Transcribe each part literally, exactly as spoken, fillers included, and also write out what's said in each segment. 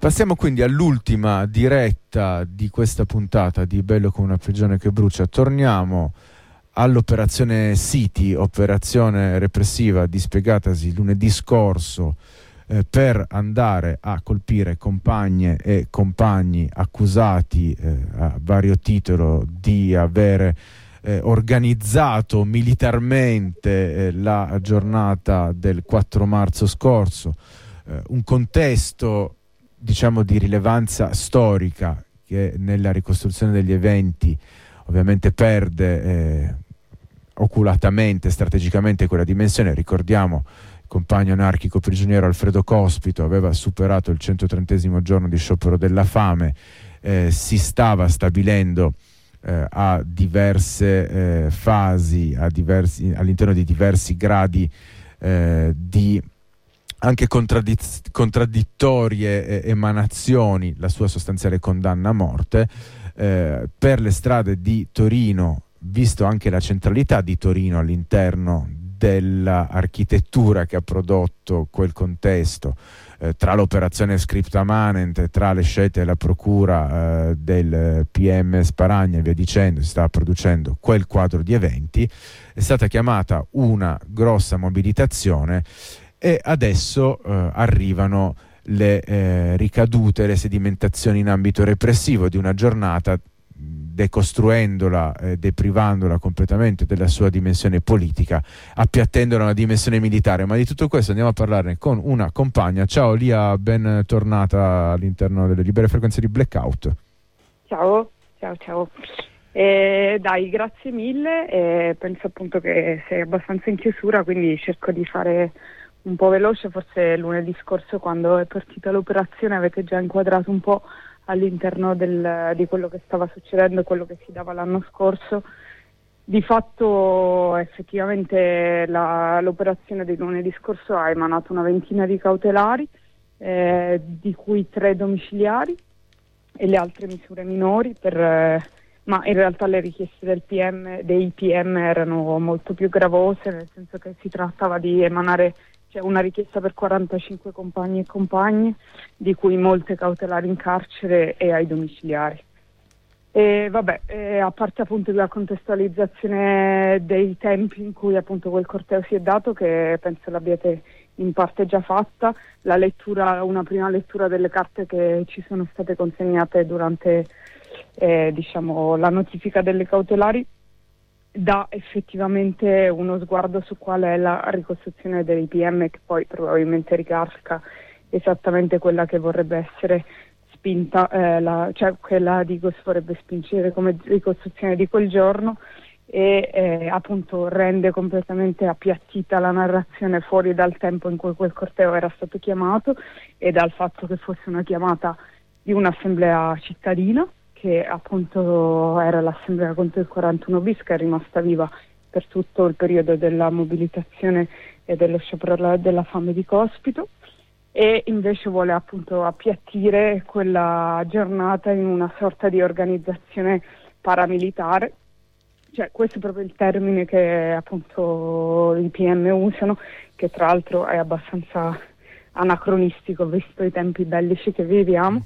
Passiamo quindi all'ultima diretta di questa puntata di Bello come una prigione che brucia. Torniamo all'operazione City, operazione repressiva dispiegatasi lunedì scorso eh, per andare a colpire compagne e compagni accusati eh, a vario titolo di avere eh, organizzato militarmente eh, la giornata del quattro marzo scorso. Eh, un contesto diciamo di rilevanza storica che nella ricostruzione degli eventi ovviamente perde eh, oculatamente, strategicamente quella dimensione. Ricordiamo il compagno anarchico prigioniero Alfredo Cospito aveva superato il centotrentesimo giorno di sciopero della fame, eh, si stava stabilendo eh, a diverse eh, fasi, a diversi, all'interno di diversi gradi eh, di anche contraddiz- contraddittorie eh, emanazioni, la sua sostanziale condanna a morte. Eh, per le strade di Torino, visto anche la centralità di Torino all'interno dell'architettura che ha prodotto quel contesto, eh, tra l'operazione Scripta Manent, tra le scelte della procura eh, del P M Sparagna e via dicendo, si stava producendo quel quadro di eventi, è stata chiamata una grossa mobilitazione. E adesso eh, arrivano le eh, ricadute, le sedimentazioni in ambito repressivo di una giornata, decostruendola, eh, deprivandola completamente della sua dimensione politica, appiattendola a una dimensione militare. Ma di tutto questo andiamo a parlarne con una compagna. Ciao Lia, ben tornata all'interno delle libere frequenze di Blackout. Ciao, ciao, ciao. Eh, dai, grazie mille. Eh, penso appunto che sei abbastanza in chiusura, quindi cerco di fare un po' veloce. Forse lunedì scorso, quando è partita l'operazione, avete già inquadrato un po' all'interno del, di quello che stava succedendo, quello che si dava l'anno scorso. Di fatto effettivamente la, l'operazione di lunedì scorso ha emanato una ventina di cautelari, eh, di cui tre domiciliari e le altre misure minori, per, eh, ma in realtà le richieste del P M, dei P M erano molto più gravose, nel senso che si trattava di emanare C'è una richiesta per quarantacinque compagni e compagne, di cui molte cautelari in carcere e ai domiciliari. E vabbè, eh, a parte appunto la contestualizzazione dei tempi in cui appunto quel corteo si è dato, che penso l'abbiate in parte già fatta, la lettura, una prima lettura delle carte che ci sono state consegnate durante eh, diciamo la notifica delle cautelari, dà effettivamente uno sguardo su qual è la ricostruzione dei P M, che poi probabilmente ricalca esattamente quella che vorrebbe essere spinta, eh, la, cioè quella di cui si vorrebbe spingere come ricostruzione di quel giorno, e eh, appunto rende completamente appiattita la narrazione fuori dal tempo in cui quel corteo era stato chiamato e dal fatto che fosse una chiamata di un'assemblea cittadina, che appunto era l'assemblea contro il quarantuno bis, che è rimasta viva per tutto il periodo della mobilitazione e dello sciopero della fame di Cospito, e invece vuole appunto appiattire quella giornata in una sorta di organizzazione paramilitare. Cioè, questo è proprio il termine che appunto i P M usano, che tra l'altro è abbastanza anacronistico visto i tempi bellici che viviamo.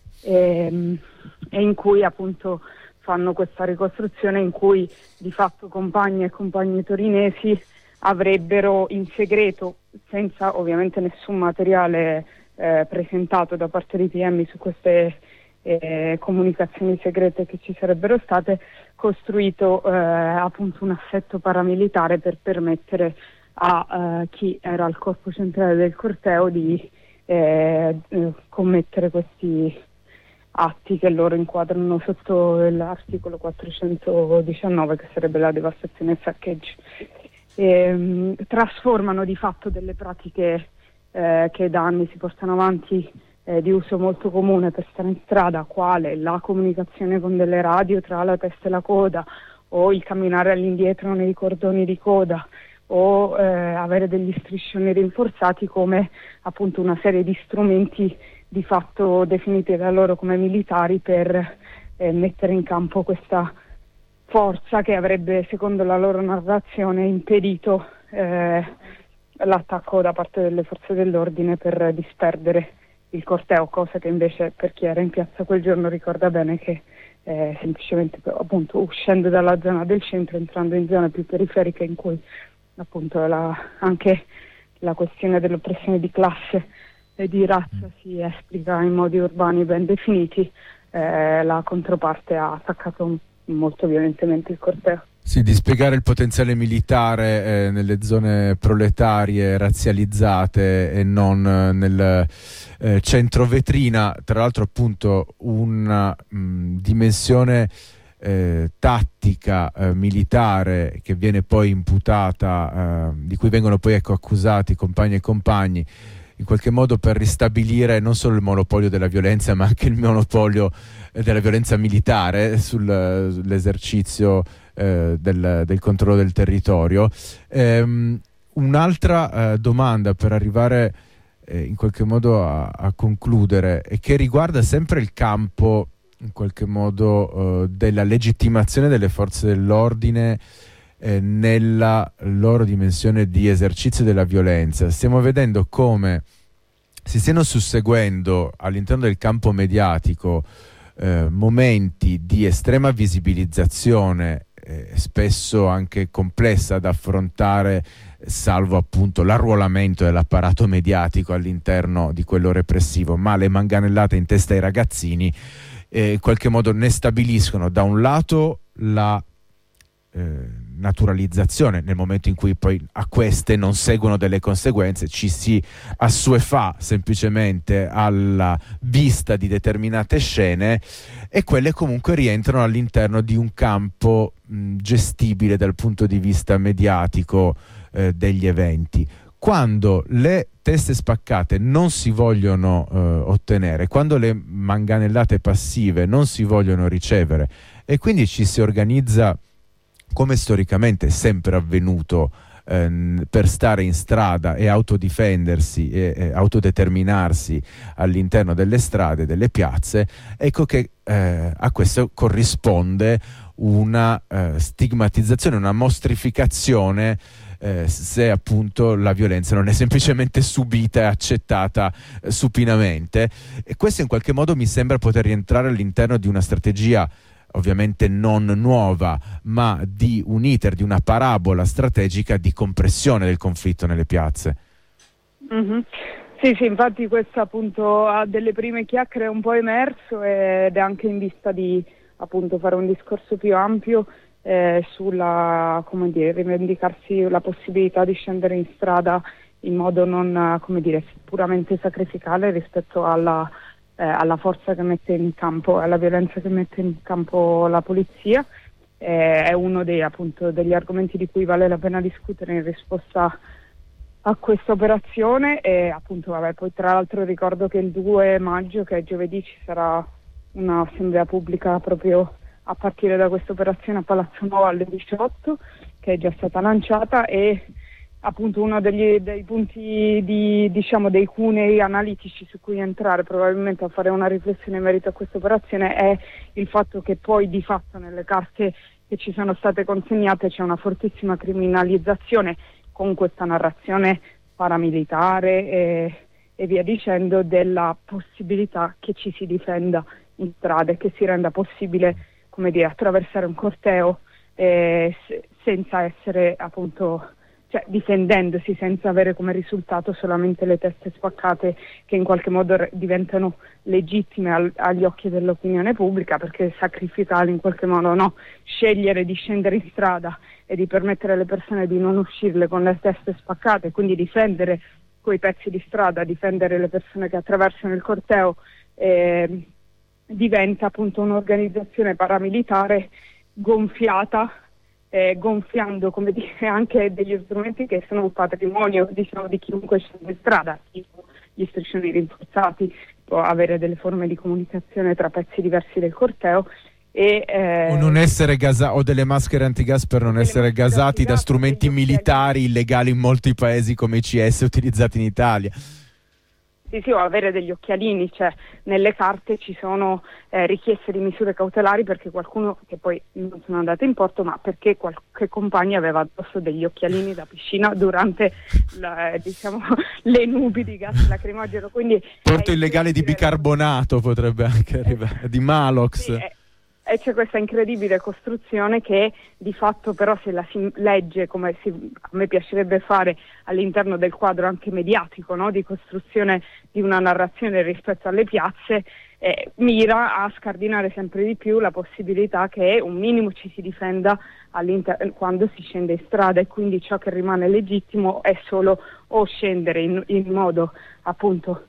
E, e in cui appunto fanno questa ricostruzione in cui di fatto compagni e compagni torinesi avrebbero in segreto, senza ovviamente nessun materiale eh, presentato da parte dei P M su queste eh, comunicazioni segrete che ci sarebbero state, costruito eh, appunto un assetto paramilitare per permettere a eh, chi era al corpo centrale del corteo di eh, eh, commettere questi atti che loro inquadrano sotto l'articolo quattrocentodiciannove, che sarebbe la devastazione e saccheggio. E, um, trasformano di fatto delle pratiche eh, che da anni si portano avanti, eh, di uso molto comune per stare in strada, quale la comunicazione con delle radio tra la testa e la coda, o il camminare all'indietro nei cordoni di coda, o eh, avere degli striscioni rinforzati, come appunto una serie di strumenti di fatto definiti da loro come militari per eh, mettere in campo questa forza che avrebbe, secondo la loro narrazione, impedito eh, l'attacco da parte delle forze dell'ordine per disperdere il corteo, cosa che invece per chi era in piazza quel giorno ricorda bene che eh, semplicemente appunto uscendo dalla zona del centro, entrando in zone più periferiche in cui appunto la, anche la questione dell'oppressione di classe e di razza si esplica in modi urbani ben definiti, eh, la controparte ha attaccato molto violentemente il corteo. Sì, di spiegare il potenziale militare eh, nelle zone proletarie razzializzate e non eh, nel eh, centro vetrina, tra l'altro appunto una mh, dimensione eh, tattica eh, militare che viene poi imputata, eh, di cui vengono poi ecco, accusati compagni e compagni, in qualche modo per ristabilire non solo il monopolio della violenza ma anche il monopolio eh, della violenza militare sul, sull'esercizio eh, del, del controllo del territorio. Ehm, un'altra eh, domanda per arrivare eh, in qualche modo a, a concludere e che riguarda sempre il campo in qualche modo eh, della legittimazione delle forze dell'ordine Eh, nella loro dimensione di esercizio della violenza. Stiamo vedendo come si stiano susseguendo all'interno del campo mediatico eh, momenti di estrema visibilizzazione, eh, spesso anche complessa da affrontare, salvo appunto l'arruolamento dell'apparato mediatico all'interno di quello repressivo, ma le manganellate in testa ai ragazzini eh, in qualche modo ne stabiliscono da un lato la eh, naturalizzazione, nel momento in cui poi a queste non seguono delle conseguenze, ci si assuefà semplicemente alla vista di determinate scene, e quelle comunque rientrano all'interno di un campo mh, gestibile dal punto di vista mediatico eh, degli eventi. Quando le teste spaccate non si vogliono eh, ottenere, quando le manganellate passive non si vogliono ricevere, e quindi ci si organizza, come storicamente è sempre avvenuto, ehm, per stare in strada e autodifendersi e, e autodeterminarsi all'interno delle strade, delle piazze, ecco che eh, a questo corrisponde una eh, stigmatizzazione, una mostrificazione eh, se appunto la violenza non è semplicemente subita e accettata eh, supinamente, e questo in qualche modo mi sembra poter rientrare all'interno di una strategia ovviamente non nuova, ma di un iter, di una parabola strategica di compressione del conflitto nelle piazze. Mm-hmm. Sì, sì, infatti questo appunto ha delle prime chiacchiere un po' emerso, ed è anche in vista di appunto fare un discorso più ampio eh, sulla, come dire, rivendicarsi la possibilità di scendere in strada in modo non, come dire, puramente sacrificale rispetto alla Eh, alla forza che mette in campo, alla violenza che mette in campo la polizia. Eh, è uno dei, appunto, degli argomenti di cui vale la pena discutere in risposta a questa operazione. E appunto vabbè, poi tra l'altro ricordo che il due maggio, che è giovedì, ci sarà un'assemblea pubblica proprio a partire da questa operazione a Palazzo Nuovo alle diciotto, che è già stata lanciata, e appunto uno degli, dei punti di, diciamo, dei cunei analitici su cui entrare probabilmente a fare una riflessione in merito a questa operazione è il fatto che poi di fatto nelle carte che ci sono state consegnate c'è una fortissima criminalizzazione, con questa narrazione paramilitare e, e via dicendo, della possibilità che ci si difenda in strada e che si renda possibile, come dire, attraversare un corteo eh, se, senza essere appunto, cioè difendendosi, senza avere come risultato solamente le teste spaccate che in qualche modo re- diventano legittime al- agli occhi dell'opinione pubblica, perché sacrificare in qualche modo, no, scegliere di scendere in strada e di permettere alle persone di non uscirle con le teste spaccate, quindi difendere quei pezzi di strada, difendere le persone che attraversano il corteo, eh, diventa appunto un'organizzazione paramilitare gonfiata, Eh, gonfiando, come dire, anche degli strumenti che sono un patrimonio, diciamo, di chiunque scende in strada, tipo gli striscioni rinforzati, può avere delle forme di comunicazione tra pezzi diversi del corteo, e eh, o non essere gasa- o delle maschere antigas per non essere gasati da strumenti militari illegali in molti paesi come i C S utilizzati in Italia. Sì, sì, o avere degli occhialini, cioè nelle carte ci sono eh, richieste di misure cautelari perché qualcuno, che poi non sono andate in porto, ma perché qualche compagno aveva addosso degli occhialini da piscina durante la, diciamo, le nubi di gas lacrimogeno. Quindi porto illegale di bicarbonato potrebbe anche arrivare, di Malox. Sì, è, e c'è questa incredibile costruzione che di fatto però se la si legge come si, a me piacerebbe fare all'interno del quadro anche mediatico, no? Di costruzione di una narrazione rispetto alle piazze, eh, mira a scardinare sempre di più la possibilità che un minimo ci si difenda quando si scende in strada, e quindi ciò che rimane legittimo è solo o scendere in, in modo appunto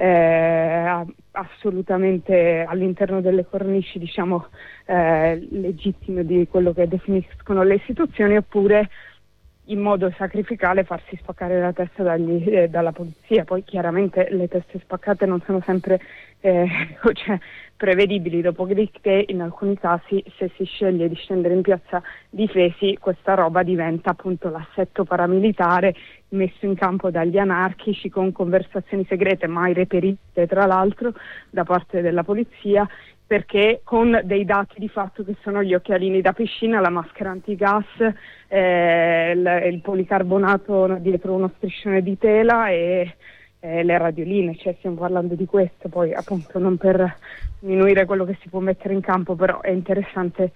Eh, assolutamente all'interno delle cornici, diciamo, eh, legittime di quello che definiscono le istituzioni, oppure in modo sacrificale farsi spaccare la testa dagli, eh, dalla polizia. Poi chiaramente le teste spaccate non sono sempre eh, cioè, prevedibili, dopodiché in alcuni casi se si sceglie di scendere in piazza Difesi questa roba diventa appunto l'assetto paramilitare messo in campo dagli anarchici con conversazioni segrete mai reperite tra l'altro da parte della polizia, perché con dei dati di fatto che sono gli occhialini da piscina, la maschera antigas, eh, il, il policarbonato dietro uno striscione di tela e eh, le radioline, cioè stiamo parlando di questo, poi appunto non per diminuire quello che si può mettere in campo, però è interessante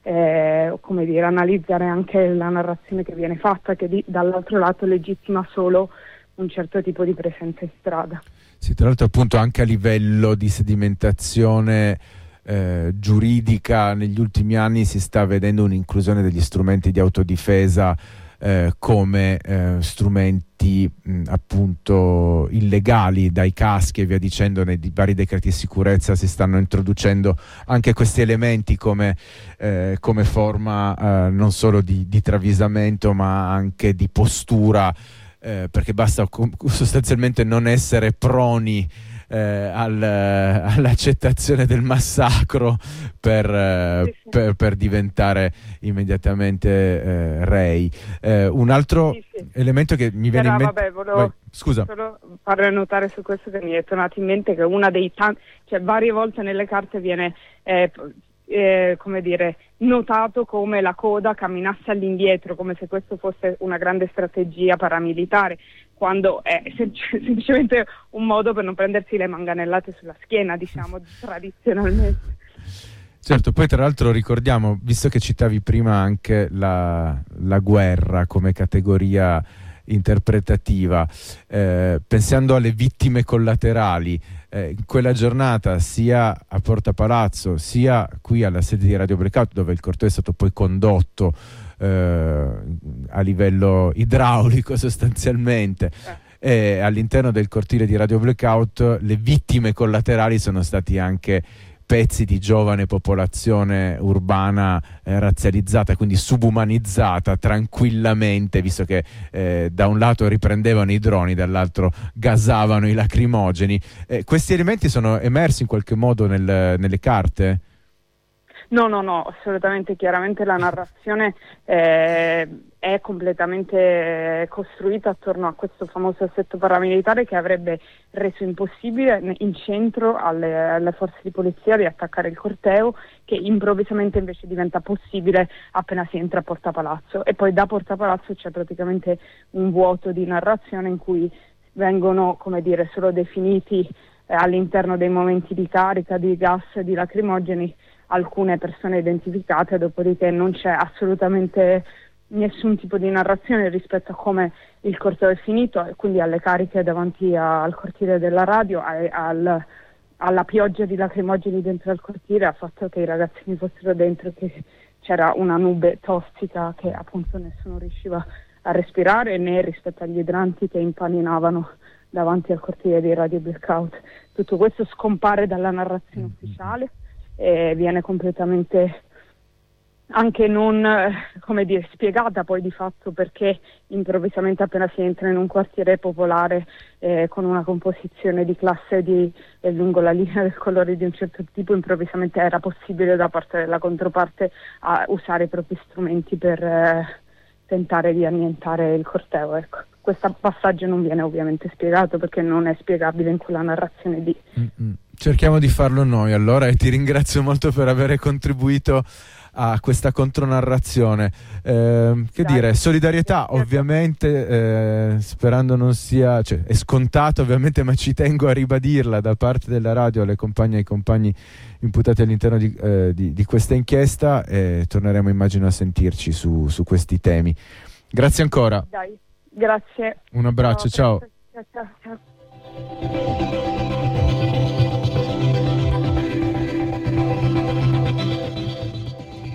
eh, come dire, analizzare anche la narrazione che viene fatta, che di, dall'altro lato legittima solo un certo tipo di presenza in strada. Sì, tra l'altro appunto anche a livello di sedimentazione eh, giuridica negli ultimi anni si sta vedendo un'inclusione degli strumenti di autodifesa eh, come eh, strumenti mh, appunto illegali, dai caschi e via dicendo. Nei vari decreti di sicurezza si stanno introducendo anche questi elementi come, eh, come forma eh, non solo di, di travisamento ma anche di postura, eh, perché basta sostanzialmente non essere proni eh, al, all'accettazione del massacro per, eh, sì, sì. per, per diventare immediatamente eh, rei. Eh, un altro sì, sì. elemento che mi viene Però, in mente... Vabbè, volevo Vai, scusa. solo fare notare su questo che mi è tornato in mente che una dei tanti... cioè varie volte nelle carte viene... Eh, Eh, come dire, notato come la coda camminasse all'indietro, come se questo fosse una grande strategia paramilitare, quando è sem- semplicemente un modo per non prendersi le manganellate sulla schiena, diciamo, tradizionalmente. Certo, poi tra l'altro ricordiamo, visto che citavi prima anche la, la guerra come categoria interpretativa, eh, pensando alle vittime collaterali, eh, in quella giornata sia a Porta Palazzo sia qui alla sede di Radio Blackout, dove il corteo è stato poi condotto eh, a livello idraulico sostanzialmente, eh. e all'interno del cortile di Radio Blackout le vittime collaterali sono stati anche pezzi di giovane popolazione urbana eh, razzializzata, quindi subumanizzata tranquillamente, visto che eh, da un lato riprendevano i droni, dall'altro gasavano i lacrimogeni. Eh, questi elementi sono emersi in qualche modo nel, nelle carte? No, no, no, assolutamente. Chiaramente la narrazione eh, è completamente costruita attorno a questo famoso assetto paramilitare che avrebbe reso impossibile in centro alle, alle forze di polizia di attaccare il corteo, che improvvisamente invece diventa possibile appena si entra a Porta Palazzo, e poi da Porta Palazzo c'è praticamente un vuoto di narrazione in cui vengono, come dire, solo definiti eh, all'interno dei momenti di carica di gas e di lacrimogeni alcune persone identificate, dopodiché non c'è assolutamente nessun tipo di narrazione rispetto a come il corteo è finito, e quindi alle cariche davanti a, al cortile della radio, a, al, alla pioggia di lacrimogeni dentro al cortile, ha fatto che i ragazzini fossero dentro, che c'era una nube tossica che appunto nessuno riusciva a respirare, né rispetto agli idranti che impaninavano davanti al cortile di Radio Blackout. Tutto questo scompare dalla narrazione ufficiale e viene completamente anche non, come dire, spiegata poi di fatto, perché improvvisamente appena si entra in un quartiere popolare eh, con una composizione di classe di, eh, lungo la linea del colore di un certo tipo, improvvisamente era possibile da parte della controparte a usare i propri strumenti per eh, tentare di annientare il corteo, ecco. questo passaggio non viene ovviamente spiegato, perché non è spiegabile in quella narrazione lì. Mm-mm. Cerchiamo di farlo noi allora, e ti ringrazio molto per aver contribuito a questa contronarrazione. Eh, che Dai. dire, solidarietà ovviamente, eh, sperando non sia, cioè è scontato ovviamente, ma ci tengo a ribadirla da parte della radio alle compagne e ai compagni imputati all'interno di, eh, di, di questa inchiesta, e torneremo immagino a sentirci su, su questi temi. Grazie ancora. Dai, grazie. Un abbraccio, ciao. Ciao, ciao, ciao.